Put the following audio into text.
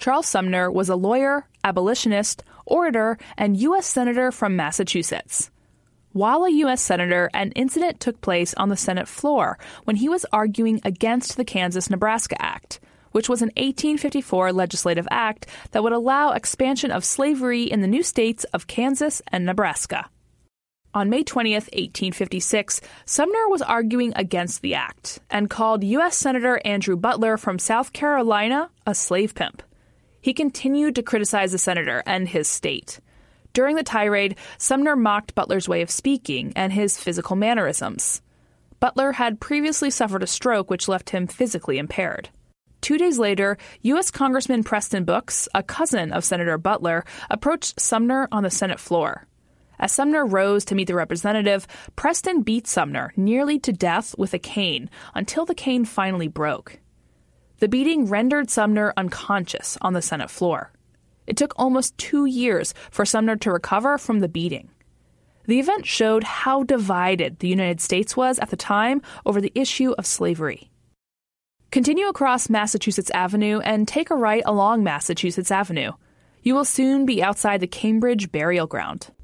Charles Sumner was a lawyer, abolitionist, orator, and U.S. Senator from Massachusetts. While a U.S. Senator, an incident took place on the Senate floor when he was arguing against the Kansas-Nebraska Act, which was an 1854 legislative act that would allow expansion of slavery in the new states of Kansas and Nebraska. On May 20th, 1856, Sumner was arguing against the act and called U.S. Senator Andrew Butler from South Carolina a slave pimp. He continued to criticize the senator and his state. During the tirade, Sumner mocked Butler's way of speaking and his physical mannerisms. Butler had previously suffered a stroke which left him physically impaired. 2 days later, U.S. Congressman Preston Brooks, a cousin of Senator Butler, approached Sumner on the Senate floor. As Sumner rose to meet the representative, Preston beat Sumner nearly to death with a cane until the cane finally broke. The beating rendered Sumner unconscious on the Senate floor. It took almost 2 years for Sumner to recover from the beating. The event showed how divided the United States was at the time over the issue of slavery. Continue across Massachusetts Avenue and take a right along Massachusetts Avenue. You will soon be outside the Cambridge Burial Ground.